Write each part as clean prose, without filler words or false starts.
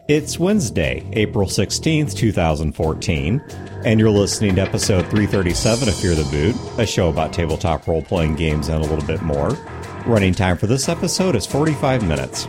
It's Wednesday, April 16th, 2014, and you're listening to episode 337 of Fear the Boot, a show about tabletop role-playing games and a little bit more. Running time for this episode is 45 minutes.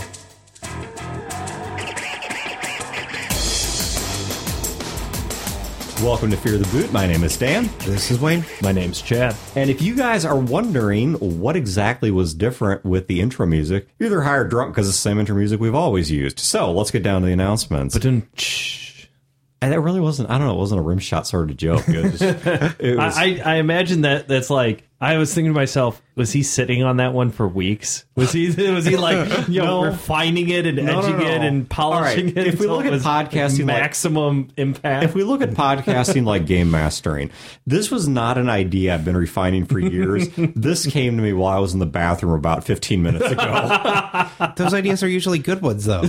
Welcome to Fear the Boot. My name is Dan. This is Wayne. My name's Chad. And if you guys are wondering what exactly was different with the intro music, you're either high or drunk because it's the same intro music we've always used. So let's get down to the announcements. And that really wasn't, I don't know, it wasn't a rim shot sort of joke. It was, I imagine that's like, I was thinking to myself, was he sitting on that one for weeks? Was he like, refining it and edging it and polishing it? If we look at podcasting, maximum impact. If we look at podcasting like game mastering, this was not an idea I've been refining for years. This came to me while I was in the bathroom about 15 minutes ago. Those ideas are usually good ones, though.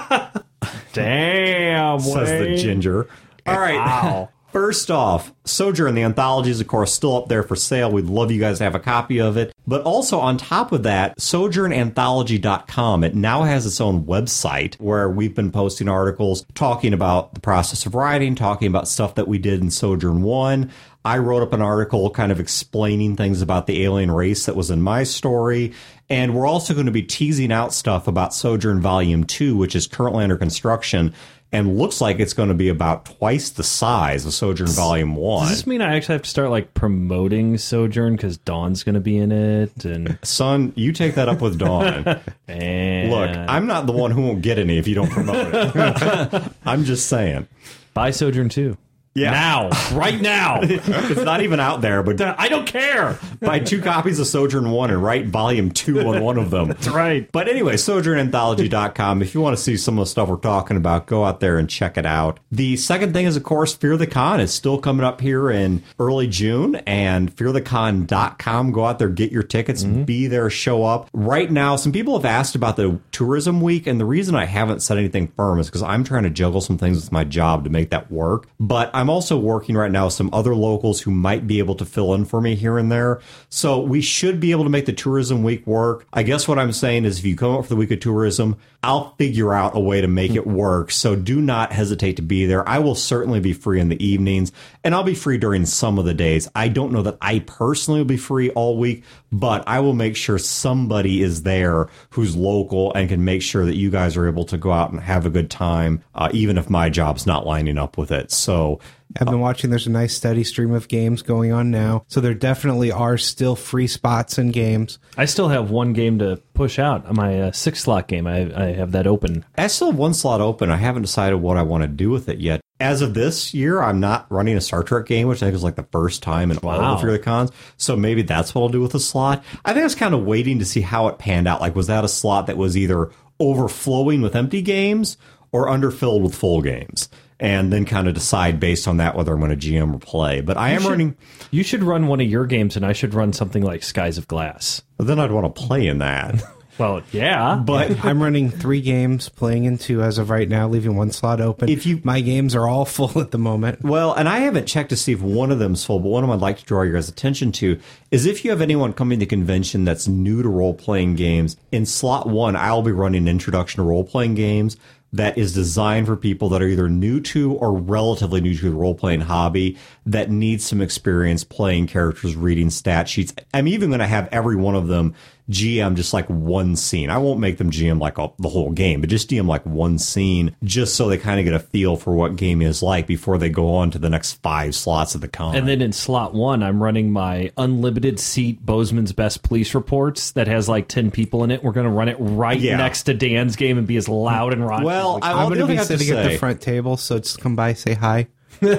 Damn, says the ginger. All right. Wow. First off, Sojourn, the anthology is, of course, still up there for sale. We'd love you guys to have a copy of it. But also, on top of that, sojournanthology.com, it now has its own website where we've been posting articles talking about the process of writing, talking about stuff that we did in Sojourn 1. I wrote up an article kind of explaining things about the alien race that was in my story. And we're also going to be teasing out stuff about Sojourn Volume 2, which is currently under construction and looks like it's going to be about twice the size of Sojourn Volume 1. Does this mean I actually have to start like promoting Sojourn because Dawn's going to be in it? And son, you take that up with Dawn. and Look, I'm not the one who won't get any if you don't promote it. I'm just saying. Buy Sojourn 2. Yeah. Now. Right now. It's not even out there, but I don't care. Buy 2 copies of Sojourn 1 and write Volume 2 on one of them. That's right. But anyway, sojournanthology.com. If you want to see some of the stuff we're talking about, go out there and check it out. The second thing is, of course, Fear the Con is still coming up here in early June, and fearthecon.com. Go out there, get your tickets, be there, show up. Right now, some people have asked about the tourism week, and the reason I haven't said anything firm is because I'm trying to juggle some things with my job to make that work. But I'm also working right now with some other locals who might be able to fill in for me here and there. So we should be able to make the tourism week work. I guess what I'm saying is if you come up for the week of tourism, I'll figure out a way to make it work. So do not hesitate to be there. I will certainly be free in the evenings, and I'll be free during some of the days. I don't know that I personally will be free all week, but I will make sure somebody is there who's local and can make sure that you guys are able to go out and have a good time, even if my job's not lining up with it. So I've been watching. There's a nice steady stream of games going on now. So there definitely are still free spots in games. I still have one game to push out. My 6-slot game. I have that open. I still have one slot open. I haven't decided what I want to do with it yet. As of this year, I'm not running a Star Trek game, which I think is like the first time in all of the Fear the Cons. So maybe that's what I'll do with the slot. I think I was kind of waiting to see how it panned out. Like, was that a slot that was either overflowing with empty games or underfilled with full games? And then kind of decide based on that whether I'm going to GM or play. But I am running... You should run one of your games, and I should run something like Skies of Glass. But then I'd want to play in that. Well, yeah. But I'm running 3 games, playing in 2 as of right now, leaving 1 slot open. My games are all full at the moment. Well, and I haven't checked to see if one of them's full, but one of them I'd like to draw your guys' attention to is if you have anyone coming to convention that's new to role-playing games, in slot 1, I'll be running an introduction to role-playing games that is designed for people that are either new to or relatively new to the role-playing hobby that need some experience playing characters, reading stat sheets. I'm even going to have every one of them GM just like one scene. I won't make them GM like the whole game, but just GM like one scene just so they kind of get a feel for what game is like before they go on to the next 5 slots of the con. And then in slot 1, I'm running my unlimited seat Bozeman's Best Police Reports that has like 10 people in it. We're going to run it next to Dan's game and be as loud and raunchy. Well, I'm going to be sitting at the front table, so just come by, say hi.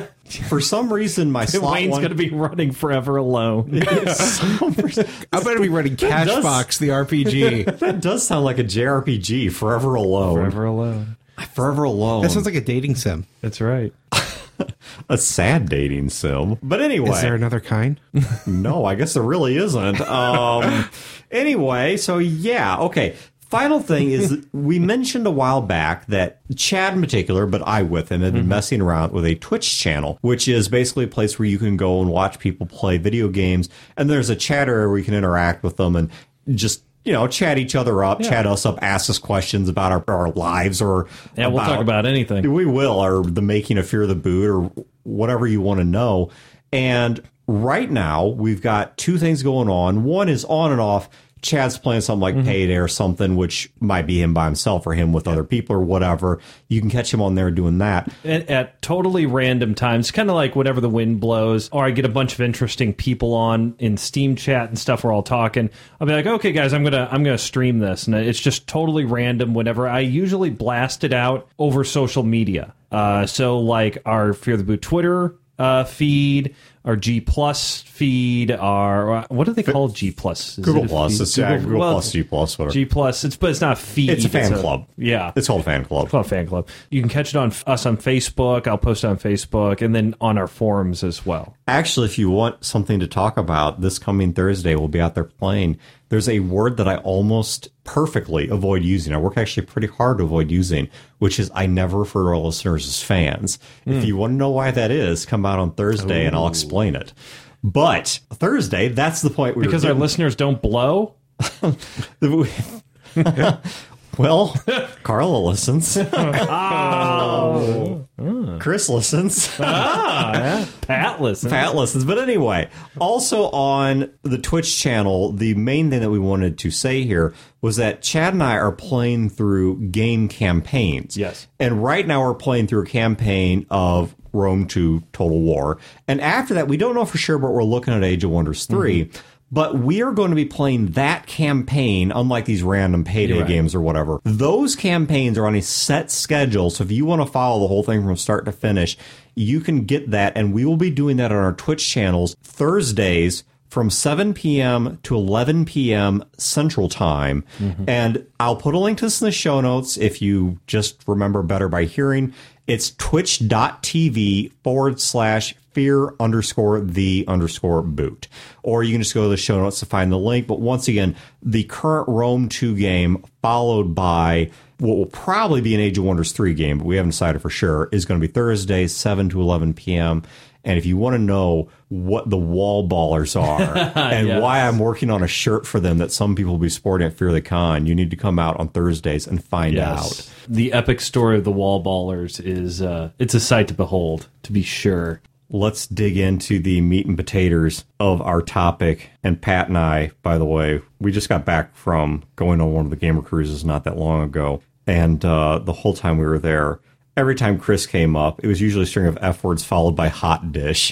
For some reason, my slot Wayne's going to be running Forever Alone. I'm going to be running Cashbox, the RPG. That does sound like a JRPG, Forever Alone. Forever Alone. Forever Alone. That sounds like a dating sim. That's right. A sad dating sim. But anyway. Is there another kind? No, I guess there really isn't. Anyway, so yeah, okay. Final thing is, we mentioned a while back that Chad in particular, but I with him, had been messing around with a Twitch channel, which is basically a place where you can go and watch people play video games. And there's a chat area where you can interact with them and just chat each other up, chat us up, ask us questions about our lives or we'll talk about anything. We will, or the making of Fear the Boot or whatever you want to know. And right now, we've got two things going on. One is on and off. Chad's playing something like Payday or something, which might be him by himself or him with other people or whatever. You can catch him on there doing that. At totally random times, kind of like whenever the wind blows, or I get a bunch of interesting people on in Steam chat and stuff. We're all talking. I'll be like, okay, guys, I'm gonna stream this, and it's just totally random. Whenever I usually blast it out over social media, so like our Fear the Boot Twitter feed, our G Plus feed, our what do they call G Plus? Google Plus. It's Google Plus, G Plus, whatever. G Plus. But it's not a feed. It's a fan club. Yeah, it's called a fan club. It's called a fan club. You can catch it on us on Facebook. I'll post it on Facebook, and then on our forums as well. Actually, if you want something to talk about, this coming Thursday, we'll be out there playing. There's a word that I almost perfectly avoid using. I work actually pretty hard to avoid using, which is I never refer to our listeners as fans. If you want to know why that is, come out on Thursday and I'll explain it. But Thursday, that's the point. Because our listeners don't blow? Well, Carla listens. Chris listens. Pat listens. Pat listens. But anyway, also on the Twitch channel, the main thing that we wanted to say here was that Chad and I are playing through game campaigns. Yes. And right now we're playing through a campaign of Rome 2 Total War. And after that, we don't know for sure, but we're looking at Age of Wonders 3. But we are going to be playing that campaign, unlike these random Payday games or whatever. Those campaigns are on a set schedule, so if you want to follow the whole thing from start to finish, you can get that, and we will be doing that on our Twitch channels Thursdays from 7 p.m. to 11 p.m. Central Time. And I'll put a link to this in the show notes if you just remember better by hearing. It's twitch.tv/fear_the_boot. Or you can just go to the show notes to find the link. But once again, the current Rome 2 game, followed by what will probably be an Age of Wonders 3 game, but we haven't decided for sure, is going to be Thursday, 7 to 11 p.m. And if you want to know what the wall ballers are and why I'm working on a shirt for them that some people will be sporting at Fear the Con, you need to come out on Thursdays and find out. The epic story of the wall ballers is it's a sight to behold, to be sure. Let's dig into the meat and potatoes of our topic. And Pat and I, by the way, we just got back from going on one of the gamer cruises not that long ago. And the whole time we were there, every time Chris came up, it was usually a string of F words followed by hot dish.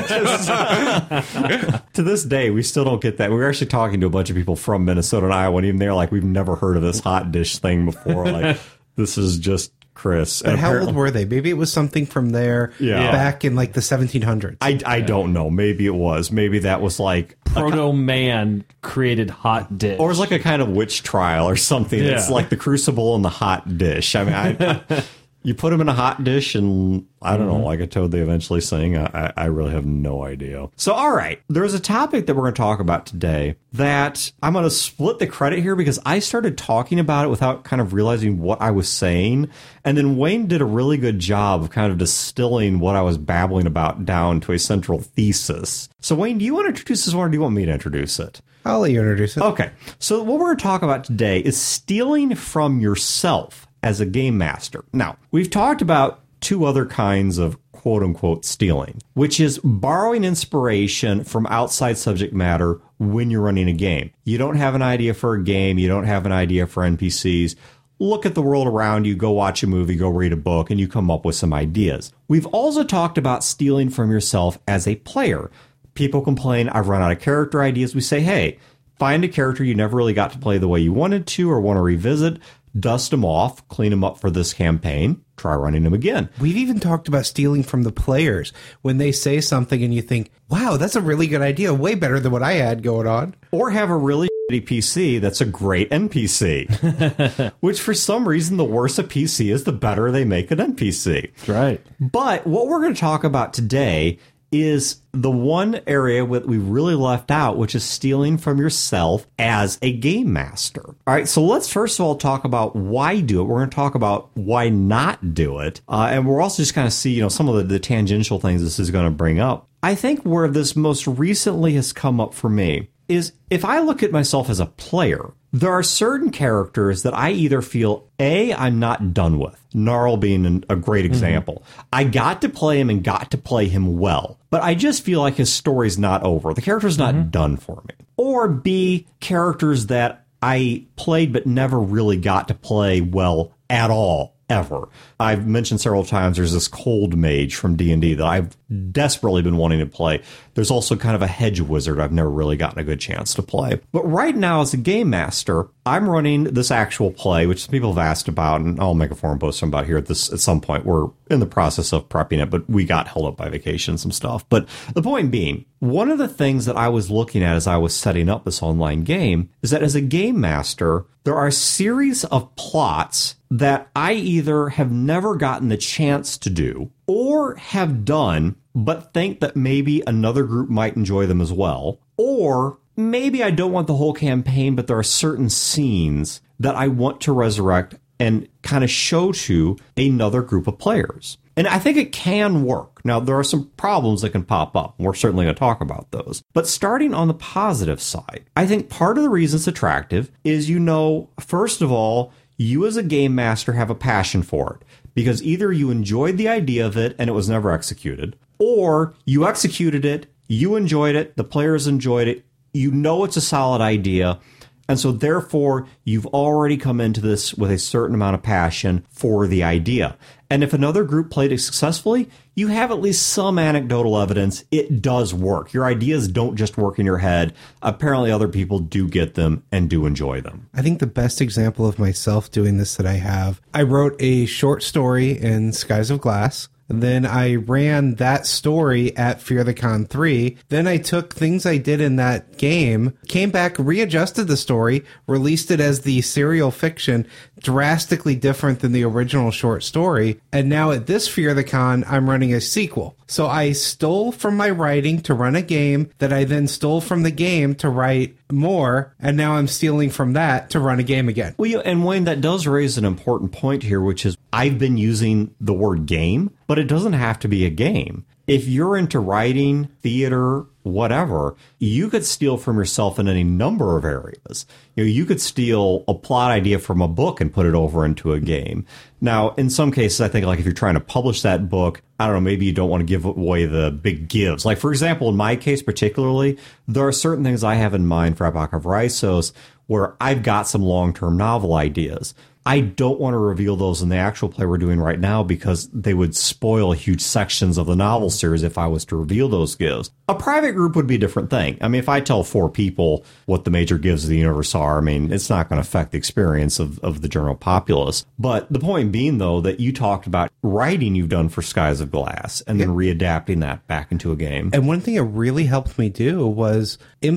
To this day, we still don't get that. We were actually talking to a bunch of people from Minnesota and Iowa, and even they're like, we've never heard of this hot dish thing before. Like, this is just Chris. But how old were they? Maybe it was something from there back in like the 1700s. I don't know. Maybe it was. Maybe that was like proto-man created hot dish. Or it was like a kind of witch trial or something. Yeah. It's like the crucible and the hot dish. I mean, you put them in a hot dish, and I don't know, like a toad they eventually sing. I really have no idea. So, all right, there's a topic that we're going to talk about today that I'm going to split the credit here because I started talking about it without kind of realizing what I was saying. And then Wayne did a really good job of kind of distilling what I was babbling about down to a central thesis. So, Wayne, do you want to introduce this one, or do you want me to introduce it? I'll let you introduce it. Okay. So what we're going to talk about today is stealing from yourself as a game master. Now, we've talked about two other kinds of quote-unquote stealing, which is borrowing inspiration from outside subject matter when you're running a game. You don't have an idea for a game. You don't have an idea for NPCs. Look at the world around you, go watch a movie, go read a book, and you come up with some ideas. We've also talked about stealing from yourself as a player. People complain, I've run out of character ideas. We say, hey, find a character you never really got to play the way you wanted to or want to revisit. Dust them off, clean them up for this campaign, try running them again. We've even talked about stealing from the players when they say something and you think, wow, that's a really good idea, way better than what I had going on. Or have a really shitty PC that's a great NPC, which for some reason, the worse a PC is, the better they make an NPC. That's right. But what we're going to talk about today is the one area that we really left out, which is stealing from yourself as a game master. All right, so let's first of all talk about why do it. We're going to talk about why not do it. And we're also just kind of see, some of the tangential things this is going to bring up. I think where this most recently has come up for me is if I look at myself as a player, there are certain characters that I either feel, A, I'm not done with. Gnarl being a great example. I got to play him and got to play him well, but I just feel like his story's not over. The character's not done for me. Or B, characters that I played but never really got to play well at all, ever. I've mentioned several times there's this Cold Mage from D&D that I've desperately been wanting to play. There's also kind of a Hedge Wizard I've never really gotten a good chance to play. But right now, as a game master, I'm running this actual play, which people have asked about, and I'll make a forum post about here at some point. We're in the process of prepping it, but we got held up by vacation and some stuff. But the point being, one of the things that I was looking at as I was setting up this online game is that as a game master, there are a series of plots that I either have never gotten the chance to do or have done, but think that maybe another group might enjoy them as well. Or maybe I don't want the whole campaign, but there are certain scenes that I want to resurrect and kind of show to another group of players. And I think it can work. Now, there are some problems that can pop up. We're certainly going to talk about those. But starting on the positive side, I think part of the reason it's attractive is, first of all, you as a game master have a passion for it. Because either you enjoyed the idea of it and it was never executed, or you executed it, you enjoyed it, the players enjoyed it, it's a solid idea, and so therefore you've already come into this with a certain amount of passion for the idea. And if another group played it successfully, you have at least some anecdotal evidence it does work. Your ideas don't just work in your head. Apparently other people do get them and do enjoy them. I think the best example of myself doing this that I wrote a short story in Skies of Glass. Then I ran that story at Fear the Con 3. Then I took things I did in that game, came back, readjusted the story, released it as the serial fiction, drastically different than the original short story. And now at this Fear the Con, I'm running a sequel. So I stole from my writing to run a game that I then stole from the game to write more. And now I'm stealing from that to run a game again. Well, and Wayne, that does raise an important point here, which is I've been using the word game, but it doesn't have to be a game. If you're into writing, theater, whatever, you could steal from yourself in any number of areas. You could steal a plot idea from a book and put it over into a game. Now, in some cases, I think like if you're trying to publish that book, I don't know, maybe you don't want to give away the big gives. Like, for example, in my case particularly, there are certain things I have in mind for Epoch of Raisos where I've got some long-term novel ideas. I don't want to reveal those in the actual play we're doing right now because they would spoil huge sections of the novel series if I was to reveal those gives. A private group would be a different thing. I mean, if I tell 4 people what the major gives of the universe are, I mean, it's not going to affect the experience of the general populace. But the point being, though, that you talked about writing you've done for Skies of Glass and then readapting that back into a game. And one thing it really helped me do was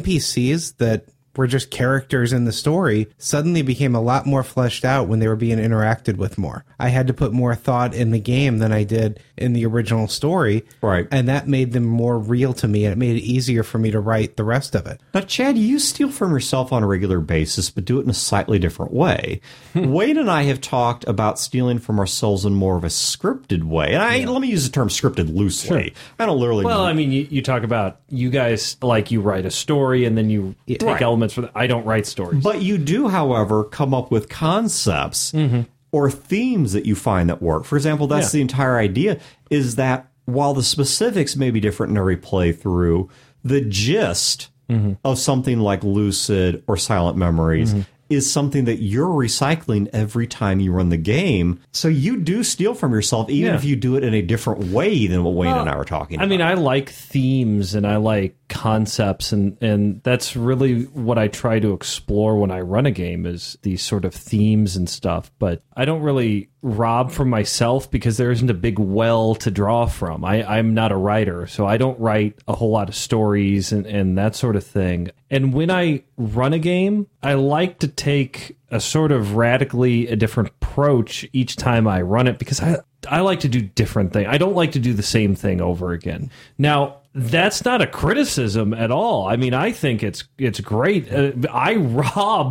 NPCs that were just characters in the story suddenly became a lot more fleshed out when they were being interacted with more. I had to put more thought in the game than I did in the original story. Right. And that made them more real to me, and it made it easier for me to write the rest of it. Now, Chad, you steal from yourself on a regular basis, but do it in a slightly different way. Wade and I have talked about stealing from ourselves in more of a scripted way. And let me use the term scripted loosely. Sure. I don't literally... Well, I mean, you talk about you guys, like, you write a story and then you take elements for I don't write stories. But you do, however, come up with concepts or themes that you find that work. For example, that's the entire idea, is that while the specifics may be different in every playthrough, the gist of something like Lucid or Silent Memories is something that you're recycling every time you run the game. So you do steal from yourself, even if you do it in a different way than what Wayne and I were talking about. I mean, I like themes and I like concepts, and that's really what I try to explore when I run a game, is these sort of themes and stuff. But I don't really rob from myself because there isn't a big well to draw from. I'm not a writer, so I don't write a whole lot of stories and that sort of thing. And when I run a game, I like to take a sort of radically a different approach each time I run it, because I like to do different things. I don't like to do the same thing over again. Now, that's not a criticism at all. I mean, I think it's great. I rob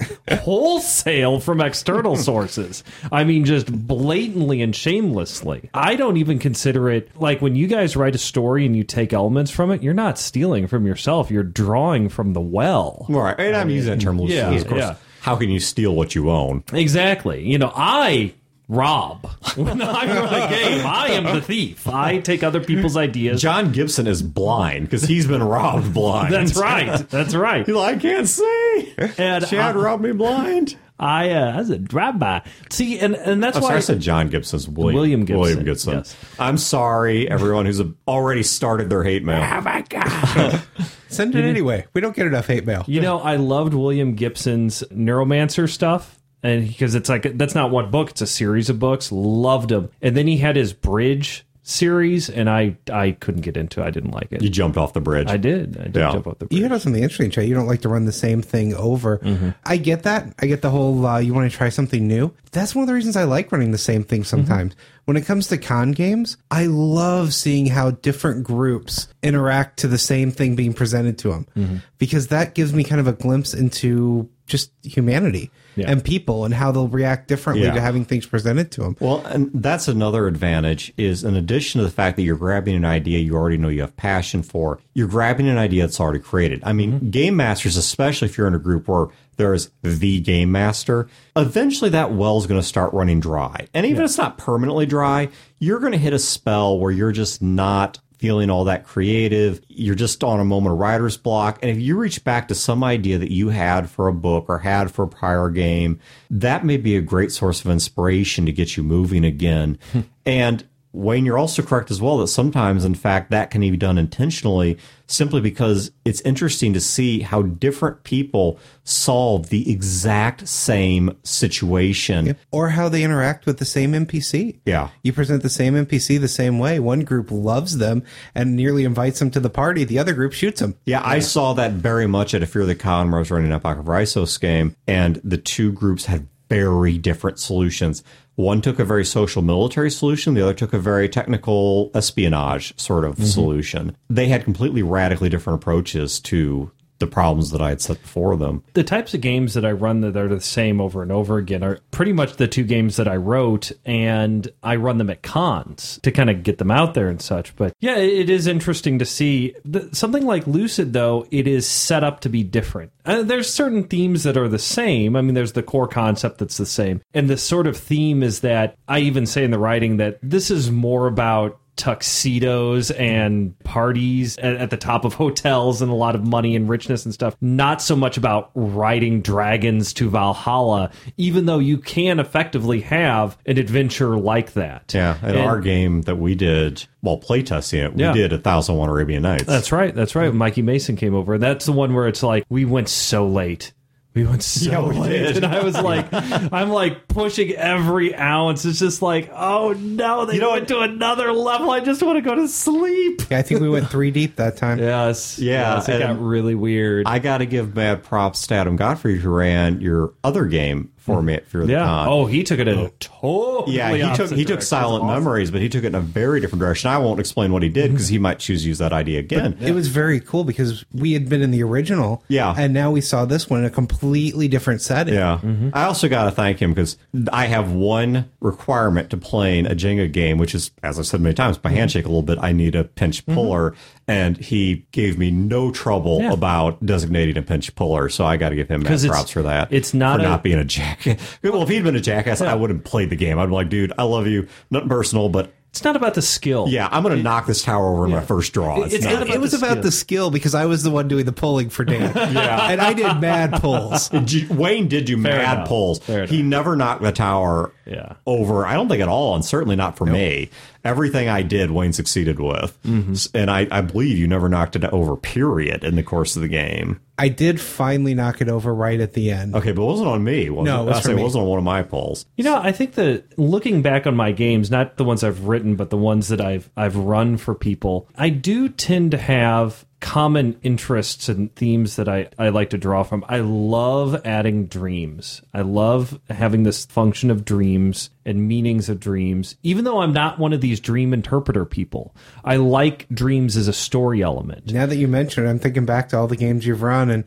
wholesale from external sources. I mean, just blatantly and shamelessly. I don't even consider it like when you guys write a story and you take elements from it, you're not stealing from yourself. You're drawing from the well. Right. And I'm using that term loosely. Yeah, Of course, yeah. how can you steal what you own? Exactly. You know, I rob. When I run a game, I am the thief. I take other people's ideas. John Gibson is blind because he's been robbed blind. That's right. That's right. He's like, I can't see. And Chad robbed me blind. I was a drive-by. See, and that's I'm why sorry, I said John Gibson's William Gibson. William Gibson. Yes. I'm sorry, everyone who's already started their hate mail. Oh my God. Send it anyway. We don't get enough hate mail. You know, I loved William Gibson's Neuromancer stuff. And because it's like, that's not one book, it's a series of books. Loved him. And then he had his Bridge series, and I couldn't get into it. I didn't like it. You jumped off the bridge. I did jump off the bridge. You hit on something interesting, Trey. You don't like to run the same thing over. Mm-hmm. I get that. I get the whole you want to try something new. That's one of the reasons I like running the same thing sometimes. When it comes to con games, I love seeing how different groups interact to the same thing being presented to them. Because that gives me kind of a glimpse into just humanity and people and how they'll react differently to having things presented to them. Well, and that's another advantage is in addition to the fact that you're grabbing an idea you already know you have passion for, you're grabbing an idea that's already created. I mean, game masters, especially if you're in a group where there's the game master, eventually that well is going to start running dry. And even if it's not permanently dry, you're going to hit a spell where you're just not feeling all that creative. You're just on a moment of writer's block. And if you reach back to some idea that you had for a book or had for a prior game, that may be a great source of inspiration to get you moving again. And Wayne, you're also correct as well that sometimes, in fact, that can be done intentionally simply because it's interesting to see how different people solve the exact same situation. Or how they interact with the same NPC. Yeah. You present the same NPC the same way. One group loves them and nearly invites them to the party. The other group shoots them. Yeah, I saw that very much at a Fear the Con where I was running an Epoch of Rhyssos game, and the two groups had very different solutions. One took a very social military solution. The other took a very technical espionage sort of solution. They had completely radically different approaches to the problems that I had set before them. The types of games that I run that are the same over and over again are pretty much the two games that I wrote, and I run them at cons to kind of get them out there and such. But yeah, it is interesting to see. Something like Lucid, though, it is set up to be different. There's certain themes that are the same. I mean, there's the core concept that's the same. And the sort of theme is that I even say in the writing that this is more about tuxedos and parties at the top of hotels and a lot of money and richness and stuff. Not so much about riding dragons to Valhalla, even though you can effectively have an adventure like that. Yeah, in our game that we did, while playtesting it, we did 1001 Arabian Nights. That's right. That's right. Mikey Mason came over. That's the one where it's like, we went so late. We went so late. And I was like, I'm like pushing every ounce. It's just like, oh no, they went to another level. I just want to go to sleep. Yeah, I think we went 3 deep that time. Yes. Yeah, Yes, it got really weird. I got to give mad props to Adam Godfrey, who ran your other game for me at Fear the Con. Oh, he took it in a totally he took Silent Memories, but he took it in a very different direction. I won't explain what he did because he might choose to use that idea again. It was very cool because we had been in the original, and now we saw this one in a completely different setting. Yeah. I also got to thank him because I have one requirement to playing a Jenga game, which is, as I've said many times, by handshake a little bit, I need a pinch puller, and he gave me no trouble about designating a pinch puller, so I got to give him mad props for that. It's not for not being a jackass. Well, if he'd been a jackass, I would have played the game. I'd be like, dude, I love you. Nothing personal, but it's not about the skill. Yeah, I'm going to knock this tower over in my first draw. It was about the skill because I was the one doing the pulling for Dan. And I did mad pulls. Wayne did do mad pulls. He never knocked the tower over, I don't think at all, and certainly not for me. Everything I did, Wayne succeeded with. And I believe you never knocked it over, period, in the course of the game. I did finally knock it over right at the end. Okay, but it wasn't on me. No, it wasn't on one of my pulls. You know, I think that looking back on my games, not the ones I've written, but the ones that I've run for people, I do tend to have common interests and themes that I like to draw from. I love adding dreams. I love having this function of dreams and meanings of dreams, even though I'm not one of these dream interpreter people. I like dreams as a story element. Now that you mention it, I'm thinking back to all the games you've run, and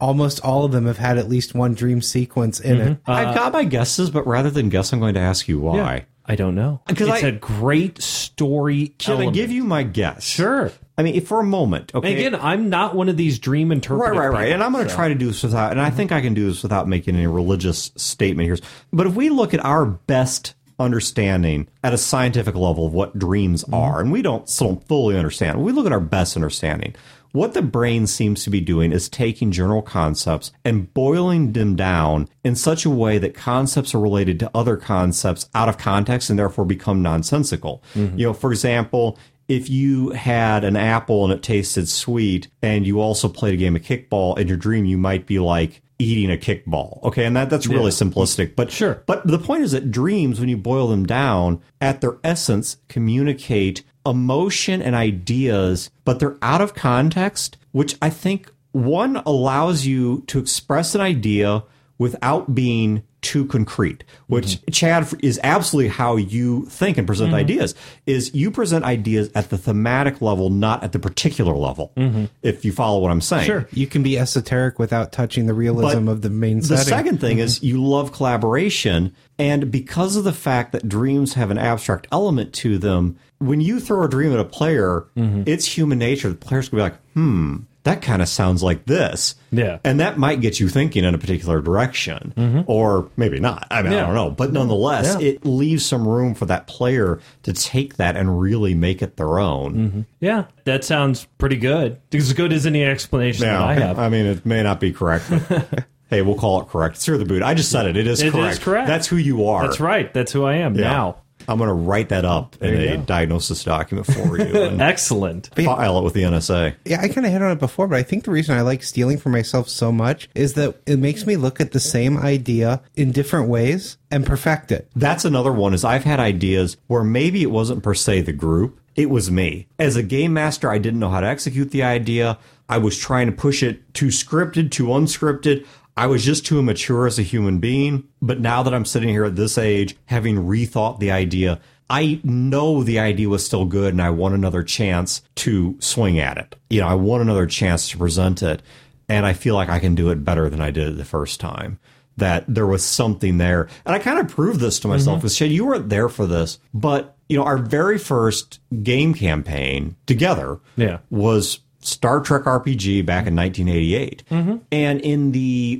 almost all of them have had at least one dream sequence in it. I've got my guesses, but rather than guess, I'm going to ask you why. I don't know. Because it's a great story Can element. I give you my guess? Sure. I mean, for a moment, okay. And again, I'm not one of these dream interpreters. Right. And I'm going to try to do this without, and I think I can do this without making any religious statement here. But if we look at our best understanding at a scientific level of what dreams are, and we don't fully understand, we look at our best understanding. What the brain seems to be doing is taking general concepts and boiling them down in such a way that concepts are related to other concepts out of context and therefore become nonsensical. You know, for example, if you had an apple and it tasted sweet and you also played a game of kickball, in your dream you might be like eating a kickball. Okay, and that's really simplistic. But sure. But the point is that dreams, when you boil them down, at their essence communicate emotion and ideas, but they're out of context, which I think, one, allows you to express an idea without being too concrete, which Chad is absolutely how you think and present ideas, is you present ideas at the thematic level, not at the particular level, if you follow what I'm saying. Sure. You can be esoteric without touching the realism of the main setting. The second thing is you love collaboration, and because of the fact that dreams have an abstract element to them, when you throw a dream at a player, it's human nature. The player's going to be like, that kind of sounds like this. Yeah. And that might get you thinking in a particular direction. Or maybe not. I mean, I don't know. But nonetheless, it leaves some room for that player to take that and really make it their own. Yeah, that sounds pretty good. As good as any explanation that I have. I mean, it may not be correct, but hey, we'll call it correct. It's Fear the Boot. I just said it. It is correct. It is correct. That's who you are. That's right. That's who I am now. I'm going to write that up in a diagnosis document for you and Excellent. file it with the NSA. Yeah, I kind of hit on it before, but I think the reason I like stealing for myself so much is that it makes me look at the same idea in different ways and perfect it. That's another one, is I've had ideas where maybe it wasn't per se the group, it was me. As a game master, I didn't know how to execute the idea. I was trying to push it too scripted, too unscripted. I was just too immature as a human being. But now that I'm sitting here at this age, having rethought the idea, I know the idea was still good and I want another chance to swing at it. You know, I want another chance to present it. And I feel like I can do it better than I did it the first time. That there was something there. And I kind of proved this to myself. Because Shane, you weren't there for this. But, you know, our very first game campaign together was Star Trek RPG back in 1988. And in the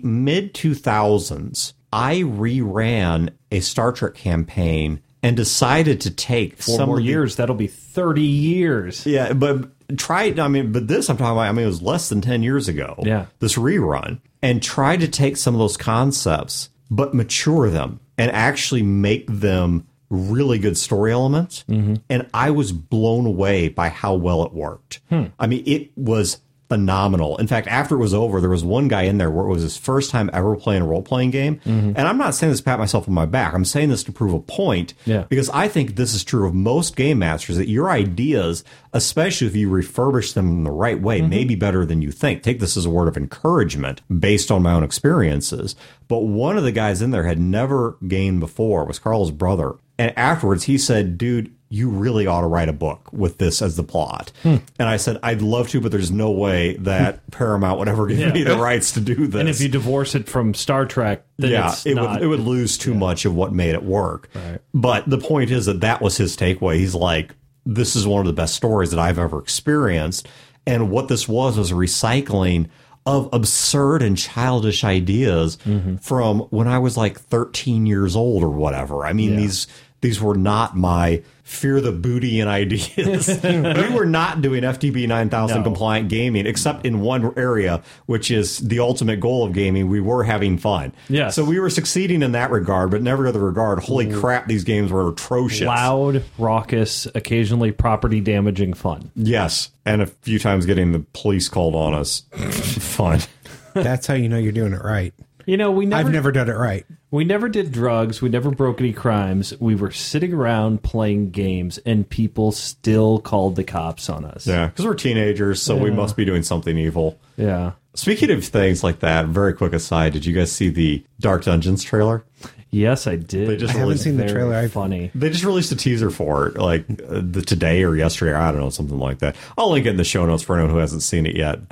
mid-2000s, I reran a Star Trek campaign and decided to take 4 more years. That'll be 30 years. Yeah, but but this I'm talking about, it was less than 10 years ago. Yeah. This rerun. And try to take some of those concepts, but mature them and actually make them really good story elements. And I was blown away by how well it worked. I mean, it was phenomenal. In fact, after it was over, there was one guy in there where it was his first time ever playing a role-playing game. And I'm not saying this to pat myself on my back. I'm saying this to prove a point. Because I think this is true of most game masters, that your ideas, especially if you refurbish them in the right way, may be better than you think. Take this as a word of encouragement based on my own experiences. But one of the guys in there had never gamed before, was Carl's brother. And afterwards, he said, dude, you really ought to write a book with this as the plot. And I said, I'd love to, but there's no way that Paramount would ever give me the rights to do this. And if you divorce it from Star Trek, then it would lose too much of what made it work. But the point is that was his takeaway. He's like, this is one of the best stories that I've ever experienced. And what this was a recycling of absurd and childish ideas from when I was like 13 years old or whatever. I mean, these were not my Fear the Bootian ideas. We were not doing FTB 9000 compliant gaming, except in one area, which is the ultimate goal of gaming. We were having fun. So we were succeeding in that regard, but in every other regard, holy crap, these games were atrocious. Loud, raucous, occasionally property damaging fun. Yes. And a few times getting the police called on us. Fun. That's how you know you're doing it right. You know, I've never done it right. We never did drugs. We never broke any crimes. We were sitting around playing games, and people still called the cops on us. Yeah, because we're teenagers, so we must be doing something evil. Yeah. Speaking of things like that, very quick aside, did you guys see the Dark Dungeons trailer? Yes, I did. I haven't seen the trailer. Funny. They just released a teaser for it, like today or yesterday, or I don't know, something like that. I'll link it in the show notes for anyone who hasn't seen it yet, but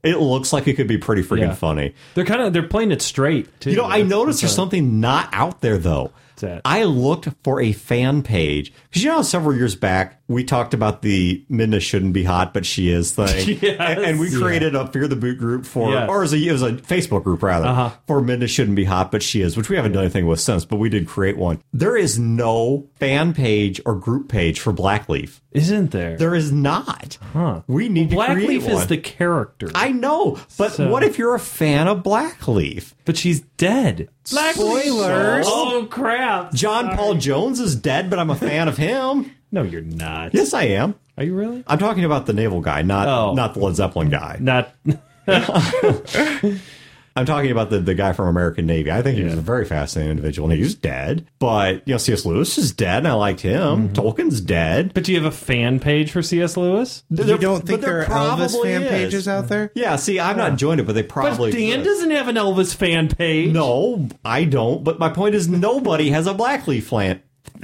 It looks like it could be pretty freaking funny. They're playing it straight too. I noticed there's something not out there though. That? I looked for a fan page because how several years back we talked about the Midna shouldn't be hot, but she is thing, Yes. and we created a Fear the Boot group for, Yes. or it was a Facebook group rather for Midna shouldn't be hot, but she is, which we haven't done anything with since, but we did create one. There is no fan page or group page for Blackleaf. Isn't there? There is not. We need to create Blackleaf one. is the character. I know, but what if you're a fan of Blackleaf? But she's dead. Spoilers. Oh crap! John Paul Jones is dead, but I'm a fan of him. No, you're not. Yes, I am. Are you really? I'm talking about the naval guy, not the Led Zeppelin guy. Not. I'm talking about the guy from American Navy. I think he was a very fascinating individual, and he's dead. But, C.S. Lewis is dead, and I liked him. Tolkien's dead. But do you have a fan page for C.S. Lewis? You don't think but there are probably Elvis fan is. pages out there? Yeah, see, I've not joined it, but they probably But Dan exist. doesn't have an Elvis fan page. No, I don't. But my point is nobody has a Blackleaf flan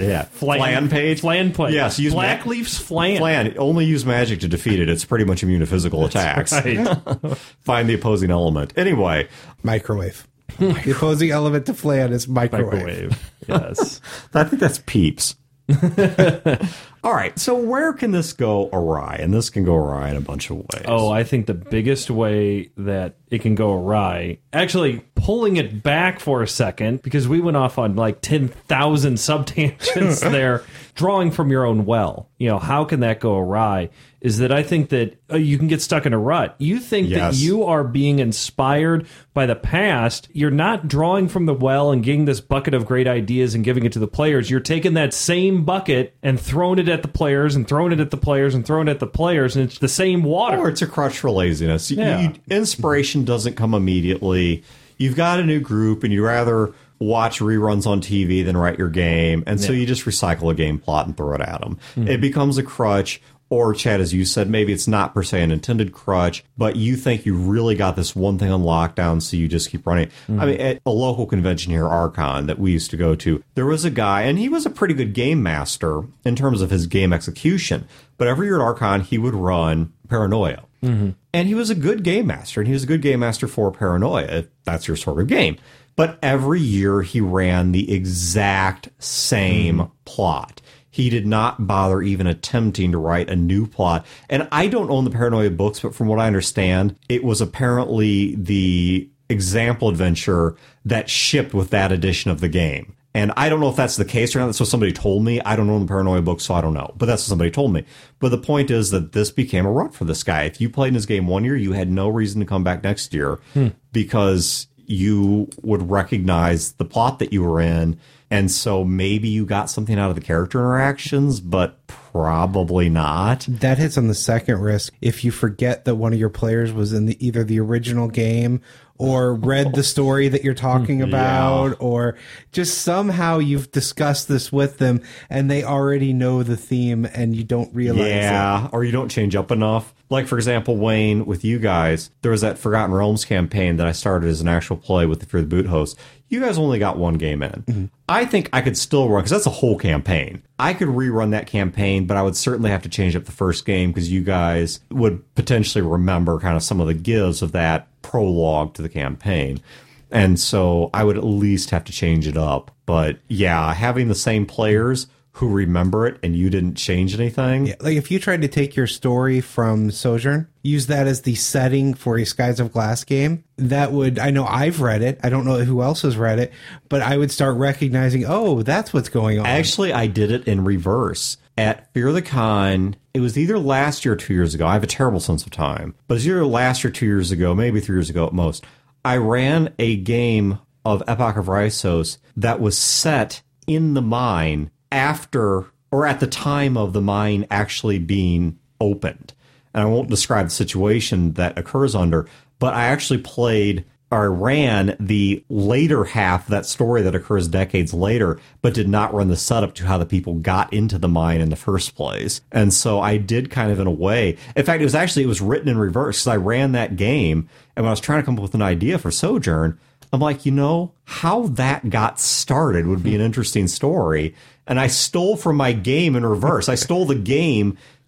page. Flan page. Yes, use Blackleaf's flan. Flan. Only use magic to defeat it. It's pretty much immune to physical attacks. Right. Find the opposing element. Anyway, Microwave. The opposing element to flan is microwave. Microwave. Yes. I think that's Peeps. All right, so where can this go awry? And this can go awry in a bunch of ways. Oh, I think the biggest way that it can go awry, actually pulling it back for a second, because we went off on like 10,000 subtangents there, drawing from your own well. How can that go awry? Is that I think that you can get stuck in a rut. You think that you are being inspired by the past. You're not drawing from the well and getting this bucket of great ideas and giving it to the players. You're taking that same bucket and throwing it at the players and throwing it at the players and throwing it at the players, and it's the same water. Or it's a crutch for laziness. Yeah. Inspiration doesn't come immediately. You've got a new group, and you'd rather watch reruns on TV than write your game, and so you just recycle a game plot and throw it at them. It becomes a crutch. Or, Chad, as you said, maybe it's not per se an intended crutch, but you think you really got this one thing on lockdown, so you just keep running. I mean, at a local convention here, Archon, that we used to go to, there was a guy, and he was a pretty good game master in terms of his game execution. But every year at Archon, he would run Paranoia. And he was a good game master, and he was a good game master for Paranoia, if that's your sort of game. But every year, he ran the exact same plot. He did not bother even attempting to write a new plot. And I don't own the Paranoia books, but from what I understand, it was apparently the example adventure that shipped with that edition of the game. And I don't know if that's the case or not. That's what somebody told me. I don't own the Paranoia books, so I don't know. But that's what somebody told me. But the point is that this became a rut for this guy. If you played in his game one year, you had no reason to come back next year because you would recognize the plot that you were in. And so maybe you got something out of the character interactions, but probably not. That hits on the second risk. If you forget that one of your players was in either the original game or read the story that you're talking about, or just somehow you've discussed this with them and they already know the theme and you don't realize it. Or you don't change up enough. Like, for example, Wayne, with you guys, there was that Forgotten Realms campaign that I started as an actual play with the Fear the Boot host. You guys only got one game in. I think I could still run, because that's a whole campaign. I could rerun that campaign, but I would certainly have to change up the first game because you guys would potentially remember kind of some of the gives of that prologue to the campaign. And so I would at least have to change it up. But yeah, having the same players who remember it and you didn't change anything. Yeah, like if you tried to take your story from Sojourn, use that as the setting for a Skies of Glass game, that would, I know I've read it, I don't know who else has read it, but I would start recognizing, oh, that's what's going on. Actually, I did it in reverse. At Fear the Con, it was either last year or 2 years ago. I have a terrible sense of time. But it was either last year or 2 years ago, maybe 3 years ago at most. I ran a game of Epoch of Raisos that was set in the mine after or at the time of the mine actually being opened. And I won't describe the situation that occurs under, but I actually ran the later half of that story that occurs decades later, but did not run the setup to how the people got into the mine in the first place. And so I did kind of in a way. In fact, it was written in reverse because I ran that game, and when I was trying to come up with an idea for Sojourn, I'm like, how that got started would be an interesting story. And I stole from my game in reverse. I stole the game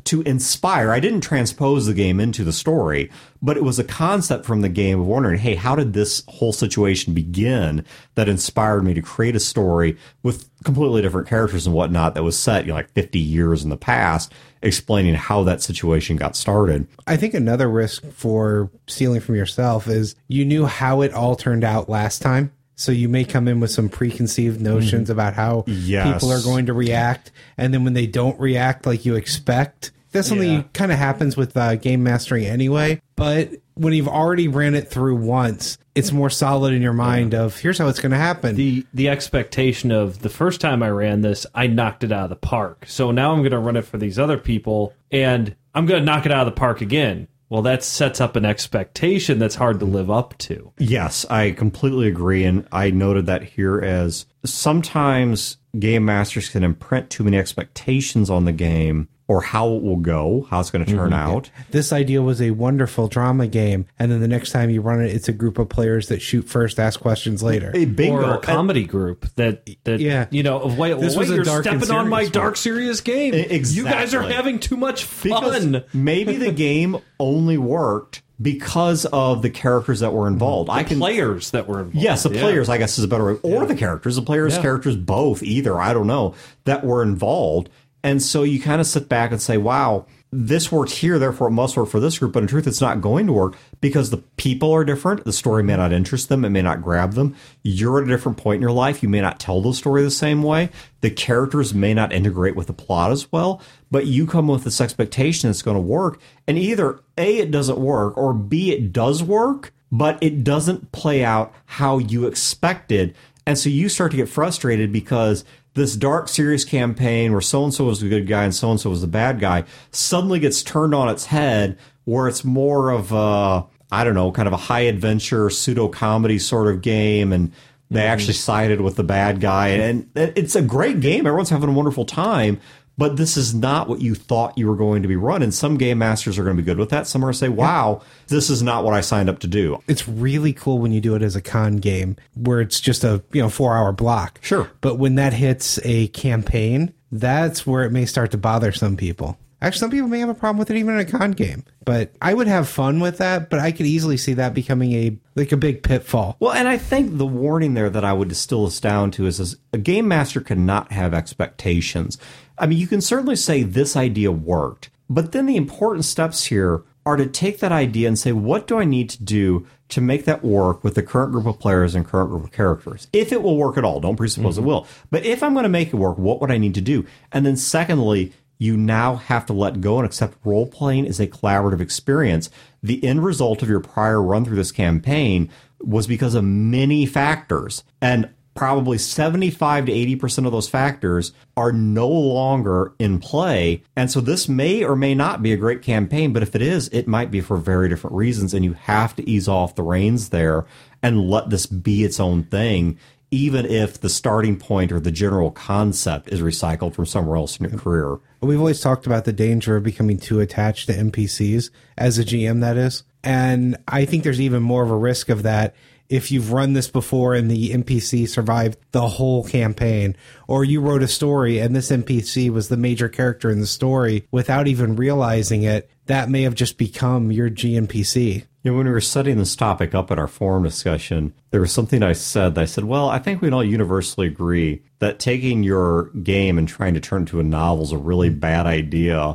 to inspire. I didn't transpose the game into the story, but it was a concept from the game of wondering, hey, how did this whole situation begin that inspired me to create a story with completely different characters and whatnot that was set, like 50 years in the past, explaining how that situation got started. I think another risk for stealing from yourself is you knew how it all turned out last time. So you may come in with some preconceived notions about how people are going to react. And then when they don't react like you expect, that's something kind of happens with game mastering anyway. But when you've already ran it through once, it's more solid in your mind of here's how it's going to happen. The expectation of the first time I ran this, I knocked it out of the park. So now I'm going to run it for these other people and I'm going to knock it out of the park again. Well, that sets up an expectation that's hard to live up to. Yes, I completely agree. And I noted that here as sometimes game masters can imprint too many expectations on the game or how it will go, how it's going to turn out. This idea was a wonderful drama game, and then the next time you run it, it's a group of players that shoot first, ask questions later. A bingo. Or a comedy group that you know, wait, you're stepping on my dark, serious game. Exactly. You guys are having too much fun. Because maybe the game only worked because of the characters that were involved. Players that were involved. Yes, the players, I guess, is a better way. Or the characters. The players, characters, both, either, I don't know, that were involved. And so you kind of sit back and say, wow, this worked here, therefore it must work for this group. But in truth, it's not going to work because the people are different. The story may not interest them. It may not grab them. You're at a different point in your life. You may not tell the story the same way. The characters may not integrate with the plot as well. But you come with this expectation it's going to work. And either A, it doesn't work, or B, it does work, but it doesn't play out how you expected. And so you start to get frustrated because this dark, serious campaign where so-and-so was the good guy and so-and-so was the bad guy suddenly gets turned on its head where it's more of a, I don't know, kind of a high-adventure, pseudo-comedy sort of game, and they actually sided with the bad guy. And it's a great game. Everyone's having a wonderful time. But this is not what you thought you were going to be running. Some game masters are going to be good with that. Some are going to say, wow, this is not what I signed up to do. It's really cool when you do it as a con game where it's just a 4-hour block. Sure. But when that hits a campaign, that's where it may start to bother some people. Actually, some people may have a problem with it even in a con game. But I would have fun with that, but I could easily see that becoming a big pitfall. Well, and I think the warning there that I would distill this down to is a game master cannot have expectations. I mean, you can certainly say this idea worked, but then the important steps here are to take that idea and say, what do I need to do to make that work with the current group of players and current group of characters? If it will work at all, don't presuppose it will. But if I'm going to make it work, what would I need to do? And then secondly, you now have to let go and accept role-playing is a collaborative experience. The end result of your prior run through this campaign was because of many factors, and probably 75 to 80% of those factors are no longer in play. And so this may or may not be a great campaign, but if it is, it might be for very different reasons, and you have to ease off the reins there and let this be its own thing, even if the starting point or the general concept is recycled from somewhere else in your career. We've always talked about the danger of becoming too attached to NPCs, as a GM, that is. And I think there's even more of a risk of that if you've run this before and the NPC survived the whole campaign, or you wrote a story and this NPC was the major character in the story without even realizing it. That may have just become your GNPC. You know, when we were setting this topic up at our forum discussion, there was something I said. Well, I think we'd all universally agree that taking your game and trying to turn it into a novel is a really bad idea.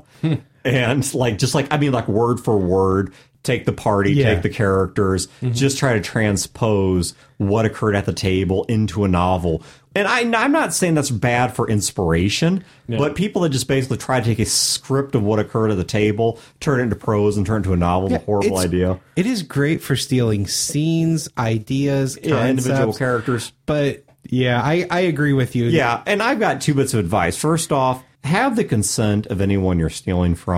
And like word for word, take the party, take the characters, just try to transpose what occurred at the table into a novel. And I'm not saying that's bad for inspiration, but people that just basically try to take a script of what occurred at the table, turn it into prose, and turn it into a novel is a horrible idea. It is great for stealing scenes, ideas, concepts, individual characters. But yeah, I agree with you. Yeah, and I've got two bits of advice. First off, have the consent of anyone you're stealing from.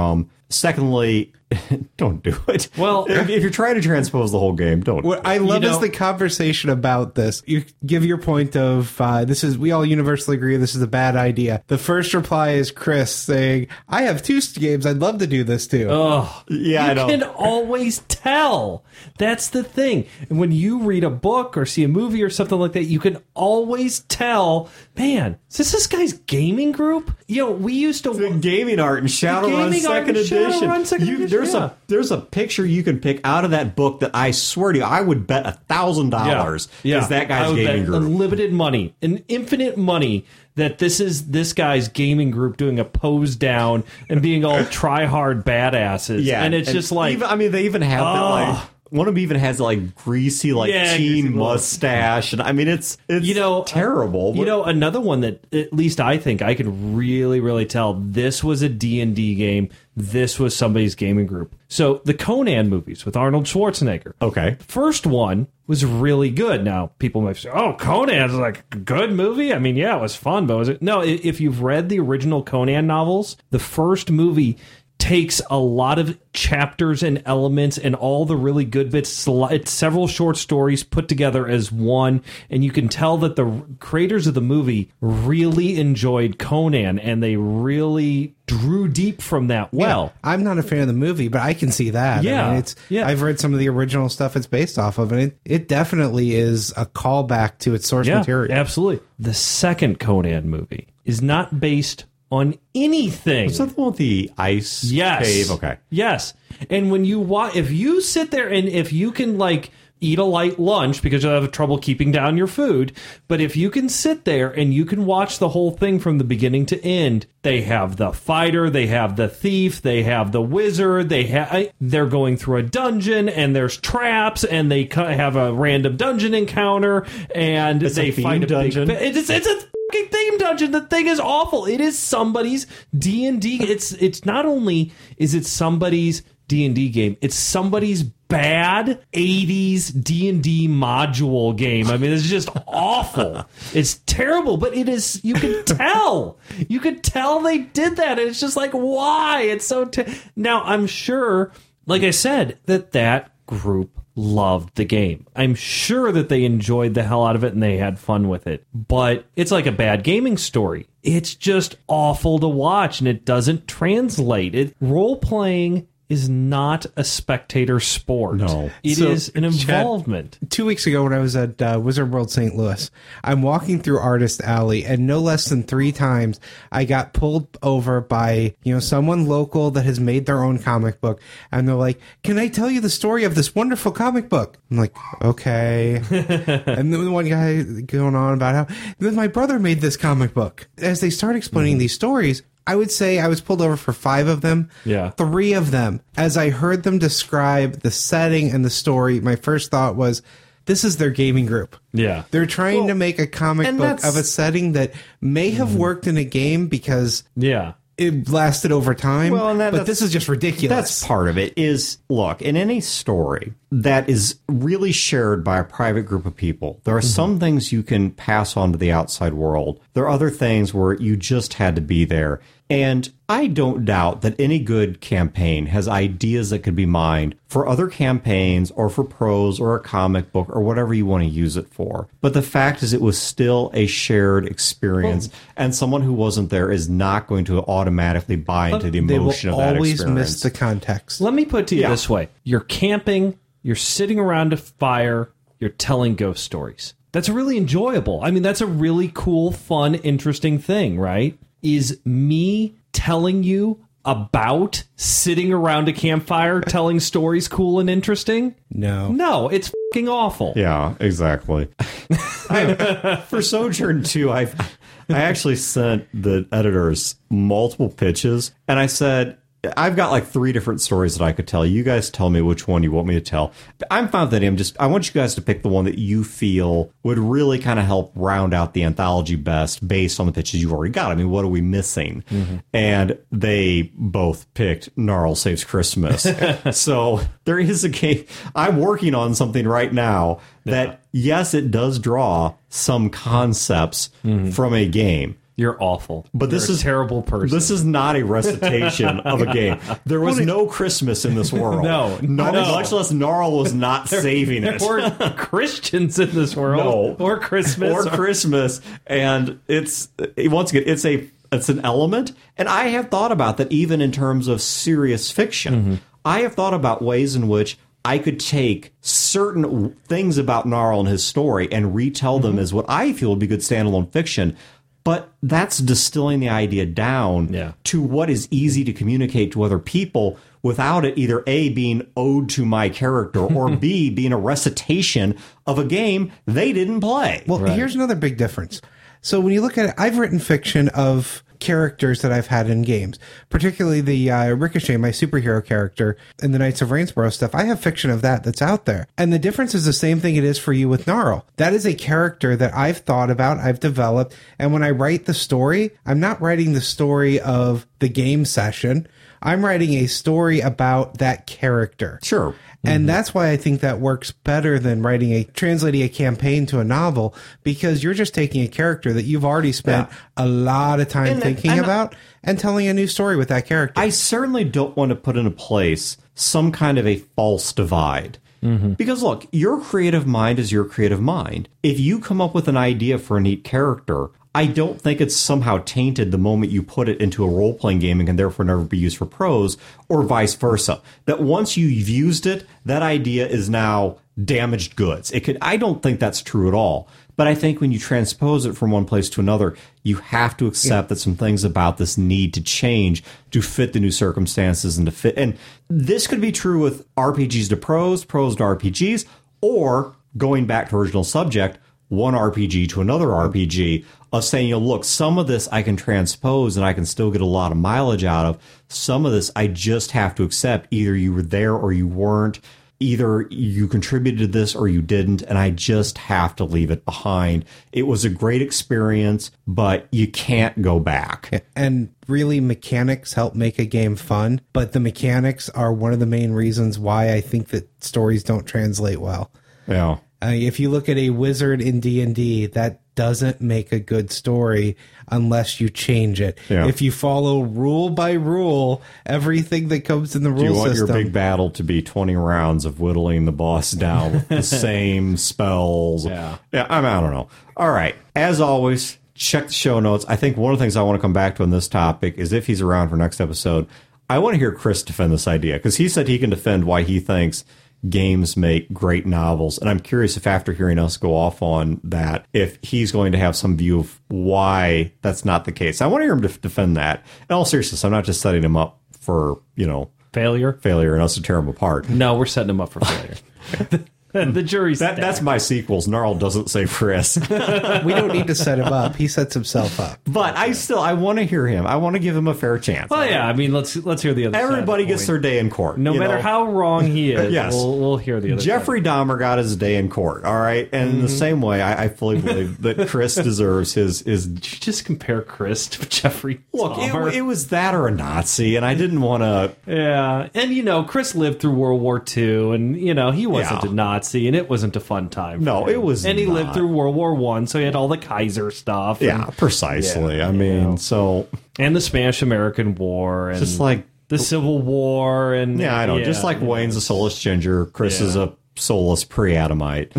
Secondly, don't do it. Well, if you're trying to transpose the whole game, don't. What I love You know- is the conversation about this. You give your point of we all universally agree this is a bad idea. The first reply is Chris saying, I have 2 games I'd love to do this to. Oh, Yeah, I you know. can always tell. That's the thing. And when you read a book or see a movie or something like that, you can always tell, man, is this guy's gaming group? You know, we used to... The gaming art and Shadowrun gaming art Second and Edition. Shadowrun Second Edition, yeah. There's a picture you can pick out of that book that I swear to you, I would bet $1,000 is that I guy's would bet gaming group. Unlimited money, an infinite money, that this is this guy's gaming group doing a pose down and being all try hard badasses. Yeah, and it's just like, they even have that like. One of them even has like greasy, like Yeah, teen greasy little- mustache, and I mean it's terrible. You but- know, another one that at least I think I could really tell this was a D&D game. This was somebody's gaming group. So the Conan movies with Arnold Schwarzenegger. Okay. First one was really good. Now people might say, "Oh, Conan's like a good movie." I mean, yeah, it was fun, but was it? No, if you've read the original Conan novels, the first movie takes a lot of chapters and elements and all the really good bits. It's several short stories put together as one, and you can tell that the creators of the movie really enjoyed Conan, and they really drew deep from that well. Yeah, I'm not a fan of the movie, but I can see that. Yeah, I mean, yeah. I've read some of the original stuff it's based off of, and it definitely is a callback to its source material. Absolutely. The second Conan movie is not based on anything. Is that the one with the ice cave? Okay. Yes. And when you if you sit there and if you can like eat a light lunch because you'll have trouble keeping down your food, but if you can sit there and you can watch the whole thing from the beginning to end, they have the fighter, they have the thief, they have the wizard, they're going through a dungeon and there's traps and they have a random dungeon encounter and It's they a fight themed dungeon. It's a fucking theme dungeon. The thing is awful. It is somebody's D&D. It's not only is it somebody's D&D game, it's somebody's bad 80s D&D module game. I mean, it's just awful. It's terrible, but it is, you can tell. You can tell they did that. And it's just like, why? It's so now I'm sure, like I said, that group loved the game. I'm sure that they enjoyed the hell out of it and they had fun with it. But it's like a bad gaming story. It's just awful to watch and it doesn't translate. Role-playing is not a spectator sport. No. It So, is an Chad, involvement. 2 weeks ago when I was at Wizard World St. Louis, I'm walking through Artist Alley, and no less than 3 times I got pulled over by, someone local that has made their own comic book, and they're like, "Can I tell you the story of this wonderful comic book?" I'm like, "Okay." And then one guy going on about how then my brother made this comic book. As they start explaining these stories, I would say I was pulled over for 5 of them. Yeah. 3 of them, as I heard them describe the setting and the story, my first thought was, this is their gaming group. Yeah. They're trying to make a comic and book that's- of a setting that may have worked in a game because Yeah. it lasted over time. Well, and but that's- this is just ridiculous. That's part of it is, look, in any story that is really shared by a private group of people, there are some things you can pass on to the outside world. There are other things where you just had to be there. And I don't doubt that any good campaign has ideas that could be mined for other campaigns or for prose or a comic book or whatever you want to use it for. But the fact is it was still a shared experience, and someone who wasn't there is not going to automatically buy into the they will emotion of that always experience. miss the context. Let me put it to you Yeah. this way. You're camping, you're sitting around a fire, you're telling ghost stories. That's really enjoyable. I mean, that's a really cool, fun, interesting thing, right? Is me telling you about sitting around a campfire telling stories cool and interesting? No. No, it's fucking awful. Yeah, exactly. For Sojourn 2, I actually sent the editors multiple pitches, and I said, I've got like 3 different stories that I could tell. You guys tell me which one you want me to tell. I'm fine with that. I want you guys to pick the one that you feel would really kind of help round out the anthology best based on the pitches you've already got. I mean, what are we missing? And they both picked Gnarl Saves Christmas. So there is a game. I'm working on something right now that, yes, it does draw some concepts from a game. You're awful. But this You're is a terrible person. This is not a recitation of a game. There was no Christmas in this world. No. Much less Gnarl was not saving it. Or Christians in this world. No. Or Christmas. Or Christmas. And once again, it's an element. And I have thought about that even in terms of serious fiction. Mm-hmm. I have thought about ways in which I could take certain things about Gnarl and his story and retell them as what I feel would be good standalone fiction. But that's distilling the idea down to what is easy to communicate to other people without it either A, being ode to my character, or B, being a recitation of a game they didn't play. Well, here's another big difference. So when you look at it, I've written fiction of characters that I've had in games, particularly the Ricochet, my superhero character in the Knights of Rainsborough stuff. I have fiction of that's out there. And the difference is the same thing it is for you with Gnarl. That is a character that I've thought about, I've developed, and when I write the story, I'm not writing the story of the game session. I'm writing a story about that character. Sure. And that's why I think that works better than translating a campaign to a novel, because you're just taking a character that you've already spent a lot of time thinking about and telling a new story with that character. I certainly don't want to put into place some kind of a false divide. Because look, your creative mind is your creative mind. If you come up with an idea for a neat character, I don't think it's somehow tainted the moment you put it into a role-playing game and can therefore never be used for prose, or vice versa. That once you've used it, that idea is now damaged goods. I don't think that's true at all. But I think when you transpose it from one place to another, you have to accept that some things about this need to change to fit the new circumstances and to fit. And this could be true with RPGs to prose to RPGs, or going back to original subject, one RPG to another RPG, of saying, look, some of this I can transpose and I can still get a lot of mileage out of. Some of this I just have to accept. Either you were there or you weren't. Either you contributed to this or you didn't, and I just have to leave it behind. It was a great experience, but you can't go back. And really, mechanics help make a game fun, but the mechanics are one of the main reasons why I think that stories don't translate well. Yeah. If you look at a wizard in D&D, that doesn't make a good story unless you change it. Yeah. If you follow rule by rule, everything that comes in the rule system... Do you want your big battle to be 20 rounds of whittling the boss down with the same spells? Yeah, I don't know. All right. As always, check the show notes. I think one of the things I want to come back to on this topic is, if he's around for next episode, I want to hear Chris defend this idea, because he said he can defend why he thinks games make great novels. And I'm curious if, after hearing us go off on that, if he's going to have some view of why that's not the case. I want to hear him defend that. In all seriousness, I'm not just setting him up for, failure and us to tear him apart. No, we're setting him up for failure. The jury's that's my sequels. Gnarl doesn't say Chris. We don't need to set him up. He sets himself up. But I want to hear him. I want to give him a fair chance. Well, yeah. I mean, let's hear the other side. Everybody gets their day in court. No matter how wrong he is, yes. we'll hear the other Jeffrey side. Dahmer got his day in court, all right? And in the same way, I fully believe that Chris deserves his... Did you just compare Chris to Jeffrey Dahmer? Look, it was that or a Nazi, and I didn't want to... Yeah, and, Chris lived through World War II, and, he wasn't a Nazi, and it wasn't a fun time. No, it was And he not. lived through World War I, so he had all the Kaiser stuff. Yeah, precisely. I mean, so... And the Spanish-American War, and just like... the Civil War, and... Yeah, I know. Just like Wayne's a soulless ginger, Chris is a soulless pre-Adamite.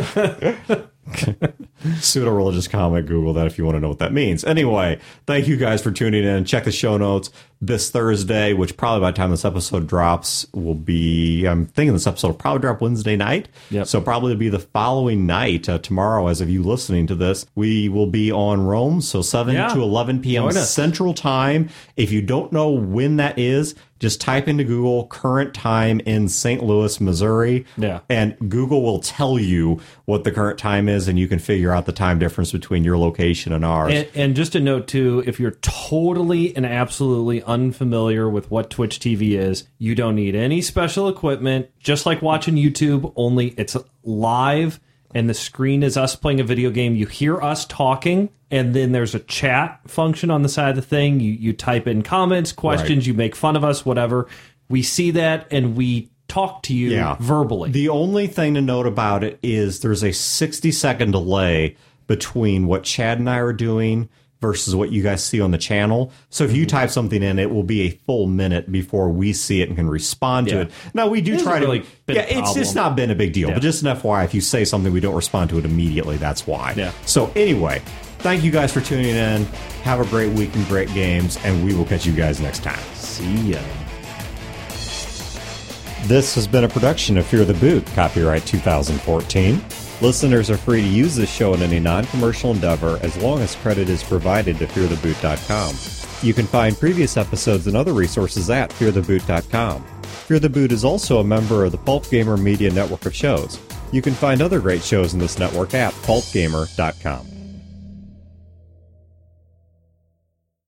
Pseudo-religious comic. Google that if you want to know what that means. Anyway, thank you guys for tuning in. Check the show notes this Thursday, which probably by the time this episode drops will be... I'm thinking this episode will probably drop Wednesday night. Yep. So probably be the following night, tomorrow, as of you listening to this. We will be on Rome, so 7 to 11 p.m. Central Time. If you don't know when that is, just type into Google current time in St. Louis, Missouri. Yeah. And Google will tell you what the current time is, and you can figure out the time difference between your location and ours. And just a note, too, if you're totally and absolutely unfamiliar with what Twitch TV is, you don't need any special equipment. Just like watching YouTube, only it's live, and the screen is us playing a video game. You hear us talking, and then there's a chat function on the side of the thing. You type in comments, questions, you make fun of us, whatever. We see that, and we talk to you verbally. The only thing to note about it is there's a 60-second delay between what Chad and I are doing versus what you guys see on the channel. So if you type something in, it will be a full minute before we see it and can respond to it. Now, we do try to... really been a it's just problem. not been a big deal. Yeah. But just an FYI, if you say something, we don't respond to it immediately. That's why. Yeah. So anyway, thank you guys for tuning in. Have a great week and great games, and we will catch you guys next time. See ya. This has been a production of Fear the Boot, copyright 2014. Listeners are free to use this show in any non-commercial endeavor as long as credit is provided to feartheboot.com. You can find previous episodes and other resources at feartheboot.com. Fear the Boot is also a member of the Pulp Gamer Media network of shows. You can find other great shows in this network at pulpgamer.com.